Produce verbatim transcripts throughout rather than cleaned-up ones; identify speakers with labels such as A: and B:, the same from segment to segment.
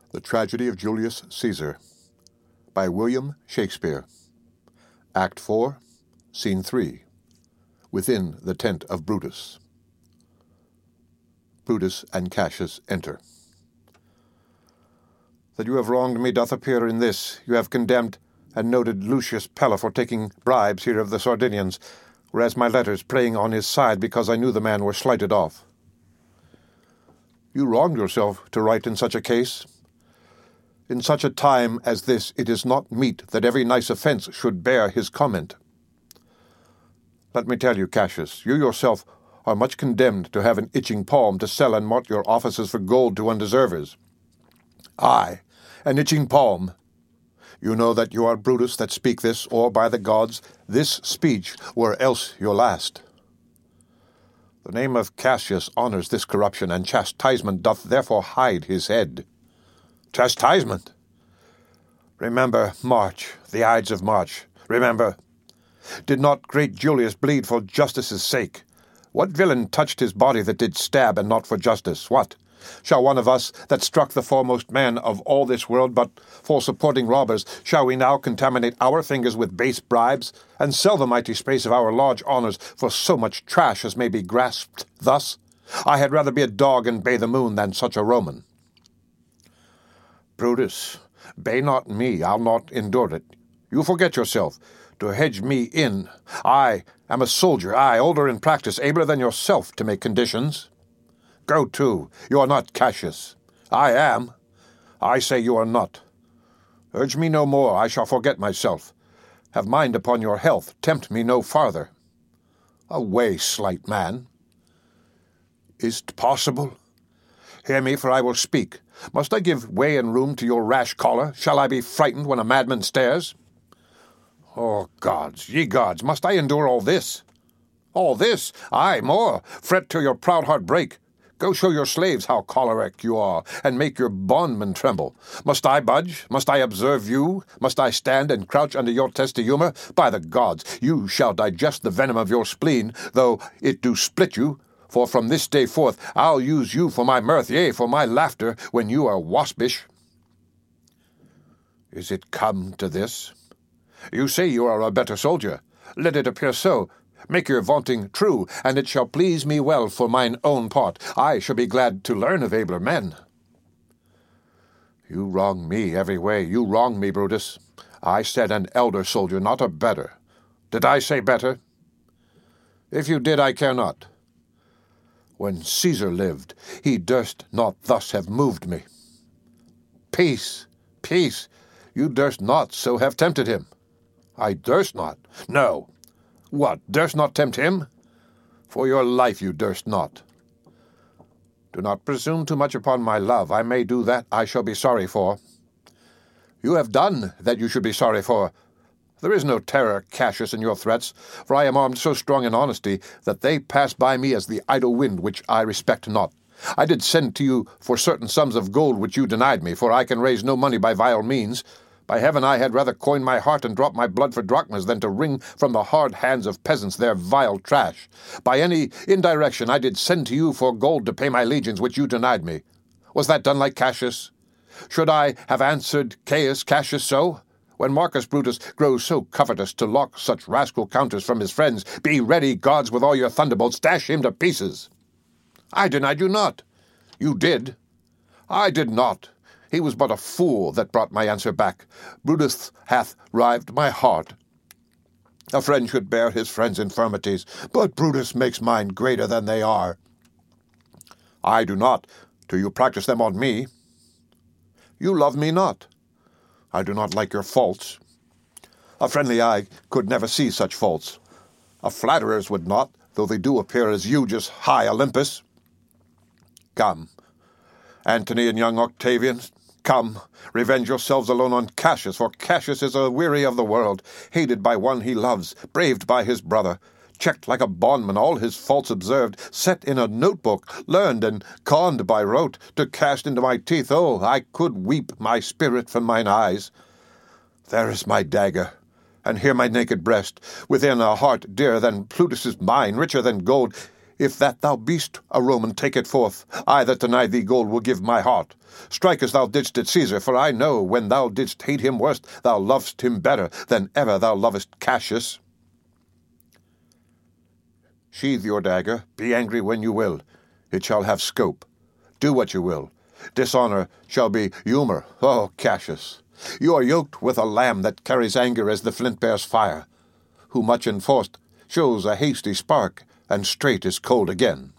A: The Tragedy of Julius Caesar by William Shakespeare. Act four, Scene three. Within the tent of Brutus. Brutus and Cassius enter. That you have wronged me doth appear in this. You have condemned and noted Lucius Pella for taking bribes here of the Sardinians, whereas my letters praying on his side because I knew the man were slighted off. You wronged yourself to write in such a case. In such a time as this, it is not meet that every nice offence should bear his comment. Let me tell you, Cassius, you yourself are much condemned to have an itching palm to sell and mart your offices for gold to undeservers. I, an itching palm! You know that you are Brutus that speak this, or by the gods, this speech were else your last. The name of Cassius honours this corruption, and chastisement doth therefore hide his head. Chastisement? Remember March, the Ides of March. Remember. Did not great Julius bleed for justice's sake? What villain touched his body that did stab, and not for justice? What? Shall one of us, that struck the foremost man of all this world, but for supporting robbers, shall we now contaminate our fingers with base bribes, and sell the mighty space of our large honours for so much trash as may be grasped thus? I had rather be a dog and bay the moon than such a Roman. Brutus, bay not me, I'll not endure it. You forget yourself. To hedge me in, I am a soldier, I, older in practice, abler than yourself to make conditions. Go to, you are not Cassius. I am. I say you are not. Urge me no more, I shall forget myself. Have mind upon your health, tempt me no farther. Away, slight man. Is't possible? Hear me, for I will speak. Must I give way and room to your rash choler? Shall I be frightened when a madman stares? Oh, gods, ye gods, must I endure all this? All this? Aye, more. Fret till your proud heart break. Go show your slaves how choleric you are, and make your bondmen tremble. Must I budge? Must I observe you? Must I stand and crouch under your testy humour? By the gods, you shall digest the venom of your spleen, though it do split you. For from this day forth I'll use you for my mirth, yea, for my laughter, when you are waspish. Is it come to this? You say you are a better soldier. Let it appear so. Make your vaunting true, and it shall please me well for mine own part. I shall be glad to learn of abler men. You wrong me every way. You wrong me, Brutus. I said an elder soldier, not a better. Did I say better? If you did, I care not. When Caesar lived, he durst not thus have moved me. Peace, peace, you durst not so have tempted him. I durst not. No. What, durst not tempt him? For your life you durst not. Do not presume too much upon my love. I may do that I shall be sorry for. You have done that you should be sorry for. There is no terror, Cassius, in your threats, for I am armed so strong in honesty that they pass by me as the idle wind which I respect not. I did send to you for certain sums of gold which you denied me, for I can raise no money by vile means. By heaven, I had rather coin my heart and drop my blood for drachmas than to wring from the hard hands of peasants their vile trash. By any indirection I did send to you for gold to pay my legions, which you denied me. Was that done like Cassius? Should I have answered Caius Cassius so? When Marcus Brutus grows so covetous to lock such rascal counters from his friends, be ready, gods, with all your thunderbolts, dash him to pieces. I denied you not. You did. I did not. He was but a fool that brought my answer back. Brutus hath rived my heart. A friend should bear his friend's infirmities, but Brutus makes mine greater than they are. I do not, till you practice them on me. You love me not. I do not like your faults. A friendly eye could never see such faults. A flatterer's would not, though they do appear as you just high Olympus. Come, Antony and young Octavian, come, revenge yourselves alone on Cassius, for Cassius is a weary of the world, hated by one he loves, braved by his brother, checked like a bondman, all his faults observed, set in a notebook, learned and conned by rote, to cast into my teeth. Oh, I could weep my spirit from mine eyes. There is my dagger, and here my naked breast, within a heart dearer than Plutus's mine, richer than gold. If that thou be'st a Roman, take it forth. I that deny thee gold will give my heart. Strike as thou didst at Caesar, for I know when thou didst hate him worst, thou lovest him better than ever thou lovest Cassius. Sheathe your dagger, be angry when you will. It shall have scope. Do what you will. Dishonour shall be humour. Oh, Cassius, you are yoked with a lamb that carries anger as the flint bears fire, who much enforced shows a hasty spark, and straight is cold again.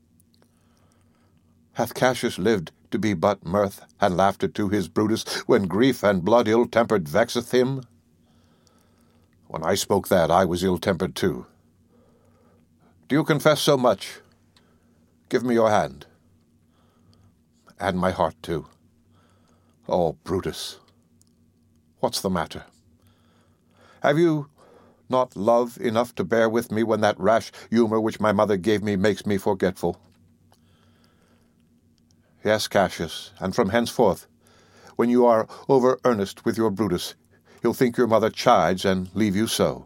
A: Hath Cassius lived to be but mirth and laughter to his Brutus, when grief and blood ill-tempered vexeth him? When I spoke that, I was ill-tempered too. Do you confess so much? Give me your hand. And my heart too. Oh, Brutus, what's the matter? Have you not love enough to bear with me when that rash humour which my mother gave me makes me forgetful? Yes, Cassius, and from henceforth, when you are over-earnest with your Brutus, he'll think your mother chides and leave you so.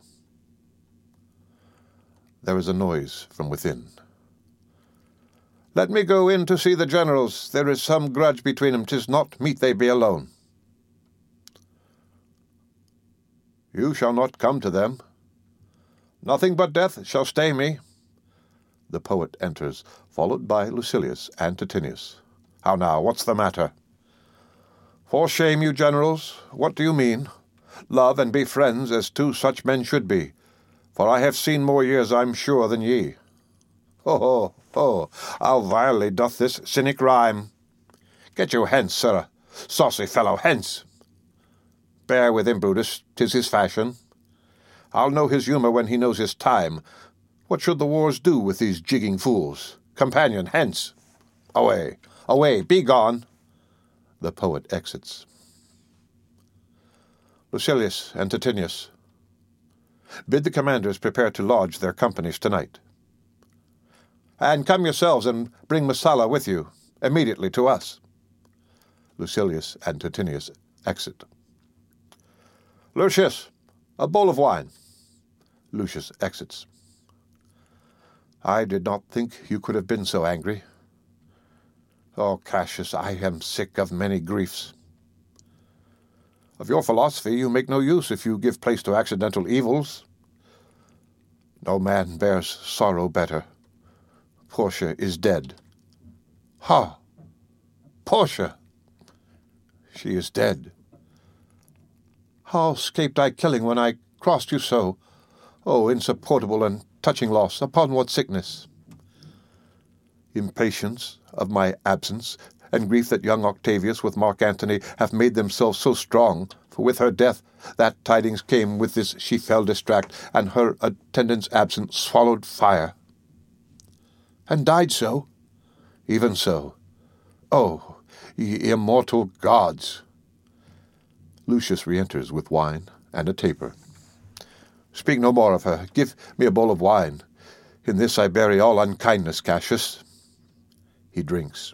A: There is a noise from within. Let me go in to see the generals. There is some grudge between them. 'Tis not meet they be alone. You shall not come to them. Nothing but death shall stay me. The poet enters, followed by Lucilius and Titinius. How now, what's the matter? For shame, you generals, what do you mean? Love and be friends as two such men should be, for I have seen more years, I'm sure, than ye. Ho, ho, ho, how vilely doth this cynic rhyme! Get you hence, sirrah, saucy fellow, hence! Bear with him, Brutus, 'tis his fashion. I'll know his humour when he knows his time. What should the wars do with these jigging fools? Companion, hence! Away, away, be gone! The poet exits. Lucilius and Titinius, bid the commanders prepare to lodge their companies tonight. And come yourselves and bring Messala with you, immediately to us. Lucilius and Titinius exit. Lucius, a bowl of wine. Lucius exits. I did not think you could have been so angry. Oh, Cassius, I am sick of many griefs. Of your philosophy you make no use if you give place to accidental evils. No man bears sorrow better. Portia is dead. Ha! Portia! She is dead. How escaped I killing when I crossed you so? Oh, insupportable and touching loss, upon what sickness? Impatience of my absence, and grief that young Octavius with Mark Antony have made themselves so strong, for with her death that tidings came, with this she fell distract, and her attendants absent swallowed fire. And died so? Even so. Oh, ye immortal gods! Lucius re-enters with wine and a taper. Speak no more of her. Give me a bowl of wine. In this I bury all unkindness, Cassius. He drinks.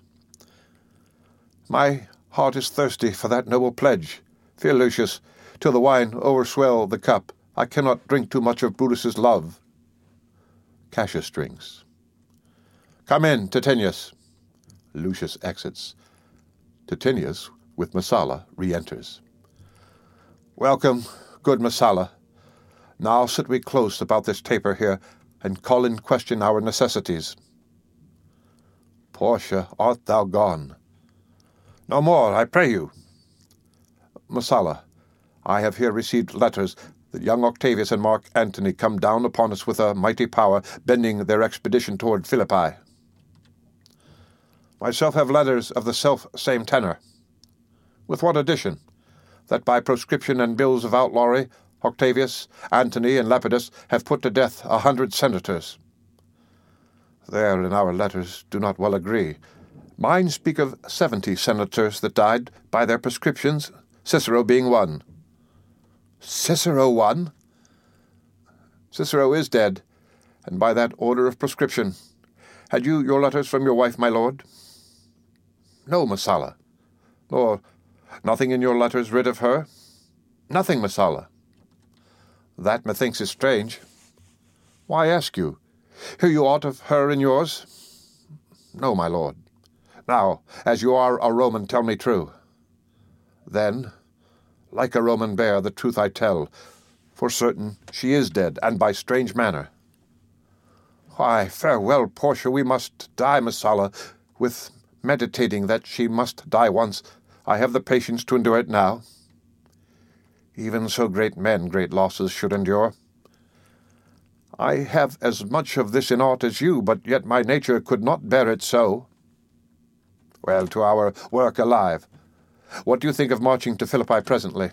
A: My heart is thirsty for that noble pledge. Fear, Lucius, till the wine overswell the cup. I cannot drink too much of Brutus's love. Cassius drinks. Come in, Titinius. Lucius exits. Titinius, with Messala, re-enters. Welcome, good Messala. Now sit we close about this taper here, and call in question our necessities. Portia, art thou gone? No more, I pray you. Messala, I have here received letters that young Octavius and Mark Antony come down upon us with a mighty power, bending their expedition toward Philippi. Myself have letters of the self-same tenor. With what addition? That by proscription and bills of outlawry, Octavius, Antony, and Lepidus have put to death a hundred senators. There in our letters do not well agree. Mine speak of seventy senators that died by their prescriptions, Cicero being one. Cicero one? Cicero is dead, and by that order of prescription. Had you your letters from your wife, my lord? No, Messala. Nor nothing in your letters rid of her? Nothing, Messala. That, methinks, is strange. Why ask you? Hear you aught of her in yours? No, my lord. Now, as you are a Roman, tell me true. Then, like a Roman bear, the truth I tell. For certain, she is dead, and by strange manner. Why, farewell, Portia, we must die, Messala. With meditating that she must die once, I have the patience to endure it now. Even so great men great losses should endure. I have as much of this in aught as you, but yet my nature could not bear it so. Well, to our work alive. What do you think of marching to Philippi presently?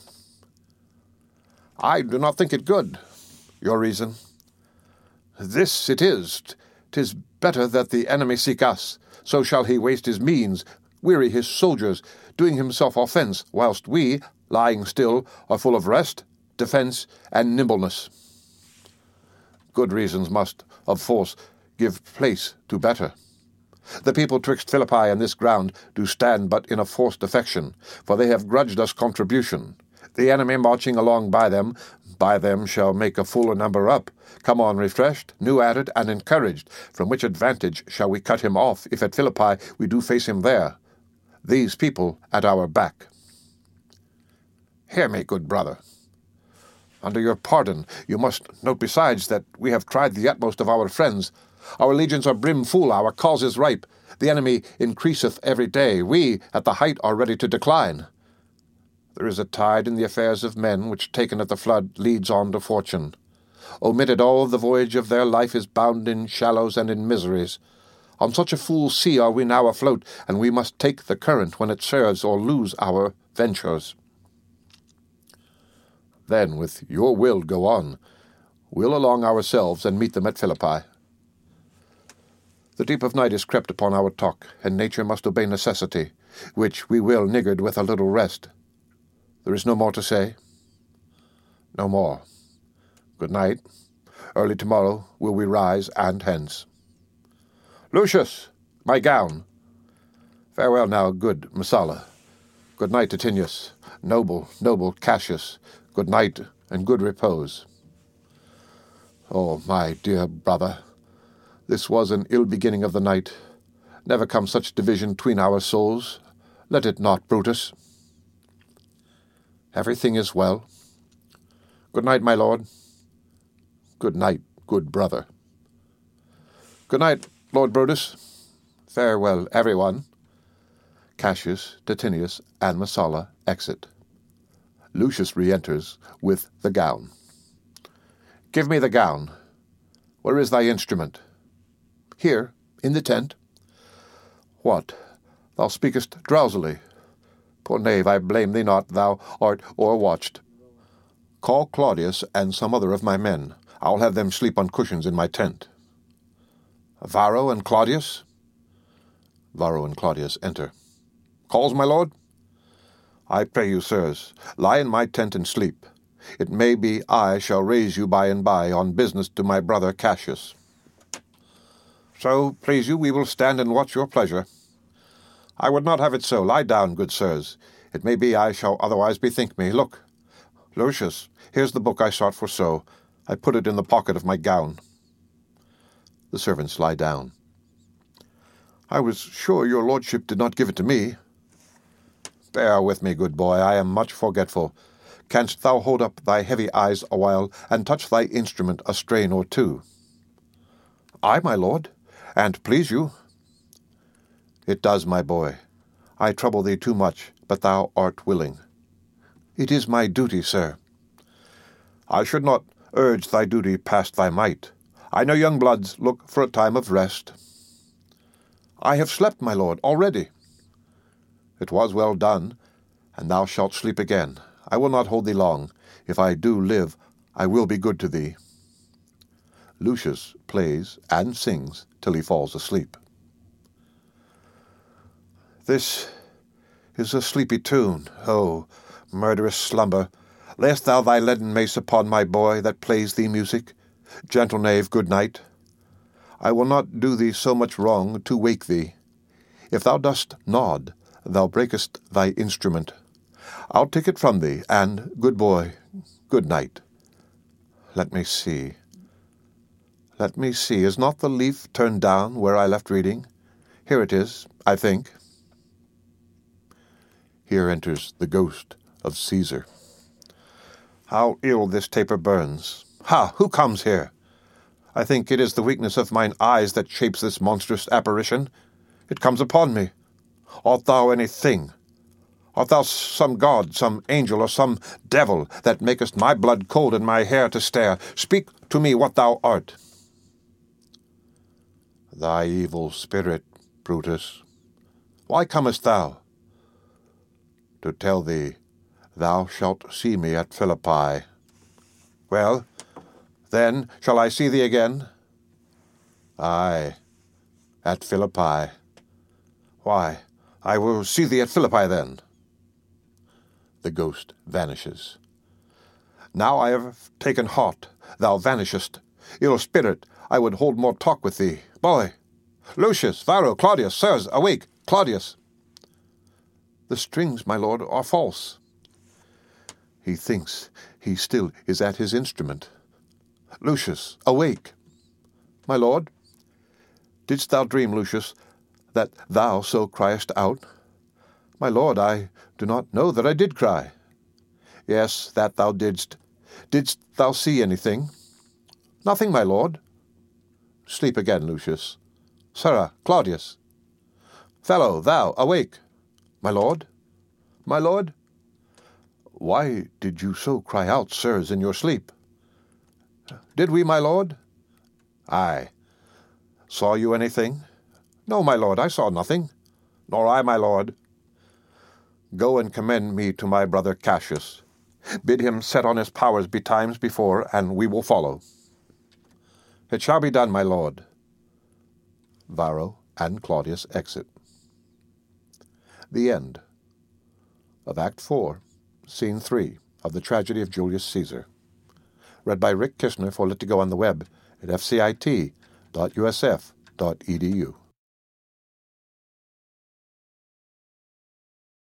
A: I do not think it good. Your reason? This it is. 'Tis better that the enemy seek us. So shall he waste his means, weary his soldiers, doing himself offence, whilst we, lying still, are full of rest, defence, and nimbleness. Good reasons must, of force, give place to better. The people twixt Philippi and this ground do stand but in a forced affection, for they have grudged us contribution. The enemy marching along by them, by them shall make a fuller number up, come on refreshed, new added, and encouraged, from which advantage shall we cut him off, if at Philippi we do face him there, these people at our back. Hear me, good brother. Under your pardon, you must note besides that we have tried the utmost of our friends. Our legions are brim full, our cause is ripe. The enemy increaseth every day. We, at the height, are ready to decline. There is a tide in the affairs of men, which, taken at the flood, leads on to fortune. Omitted all, the voyage of their life is bound in shallows and in miseries. On such a full sea are we now afloat, and we must take the current when it serves, or lose our ventures. Then, with your will, go on. We'll along ourselves and meet them at Philippi. The deep of night is crept upon our talk, and nature must obey necessity, which we will niggard with a little rest. There is no more to say? No more. Good night. Early tomorrow will we rise, and hence. Lucius, my gown. Farewell now, good Messala. Good night, Titinius. Noble, noble Cassius. Good night, and good repose. Oh, my dear brother, this was an ill beginning of the night. Never come such division 'tween our souls. Let it not, Brutus. Everything is well. Good night, my lord. Good night, good brother. Good night, Lord Brutus. Farewell, everyone. Cassius, Titinius, and Messala exit. Lucius re-enters with the gown. Give me the gown. Where is thy instrument? Here, in the tent. What, thou speakest drowsily. Poor knave, I blame thee not, thou art o'erwatched. Call Claudius and some other of my men. I'll have them sleep on cushions in my tent. Varro and Claudius? Varro and Claudius enter. Calls, my lord? I pray you, sirs, lie in my tent and sleep. It may be I shall raise you by and by on business to my brother Cassius. So, please you, we will stand and watch your pleasure. I would not have it so. Lie down, good sirs. It may be I shall otherwise bethink me. Look, Lucius, here's the book I sought for so. I put it in the pocket of my gown. The servants lie down. I was sure your lordship did not give it to me. Bear with me, good boy, I am much forgetful. Canst thou hold up thy heavy eyes awhile, and touch thy instrument a strain or two? Ay, my lord, and please you. It does, my boy. I trouble thee too much, but thou art willing. It is my duty, sir. I should not urge thy duty past thy might. I know young bloods look for a time of rest. I have slept, my lord, already. It was well done, and thou shalt sleep again. I will not hold thee long. If I do live, I will be good to thee. Lucius plays and sings till he falls asleep. This is a sleepy tune, oh, murderous slumber. Layest thou thy leaden mace upon my boy that plays thee music? Gentle knave, good night. I will not do thee so much wrong to wake thee. If thou dost nod, thou breakest thy instrument. I'll take it from thee, and, good boy, good night. Let me see. Let me see, is not the leaf turned down where I left reading? Here it is, I think. Here enters the ghost of Caesar. How ill this taper burns! Ha! Who comes here? I think it is the weakness of mine eyes that shapes this monstrous apparition. It comes upon me. Art thou anything? Art thou some god, some angel, or some devil, that makest my blood cold and my hair to stare? Speak to me what thou art. Thy evil spirit, Brutus, why comest thou? To tell thee, thou shalt see me at Philippi. Well, then, shall I see thee again? Aye, at Philippi. Why, I will see thee at Philippi then. The ghost vanishes. Now I have taken heart, thou vanishest. Ill spirit, I would hold more talk with thee. Boy! Lucius, Varro, Claudius, sirs, awake! Claudius! The strings, my lord, are false. He thinks he still is at his instrument. Lucius, awake! My lord? Didst thou dream, Lucius, that thou so criest out? My lord, I do not know that I did cry. Yes, that thou didst. Didst thou see anything? Nothing, my lord. Sleep again, Lucius. Sirrah, Claudius. Fellow, thou, awake. My lord? My lord? Why did you so cry out, sirs, in your sleep? Did we, my lord? Aye. Saw you anything? No, my lord, I saw nothing. Nor I, my lord. Go and commend me to my brother Cassius. Bid him set on his powers betimes before, and we will follow. It shall be done, my lord. Varro and Claudius exit. The end of Act Four, Scene Three of the Tragedy of Julius Caesar. Read by Rick Kishner for Lit to Go on the web at f c i t dot u s f dot e d u.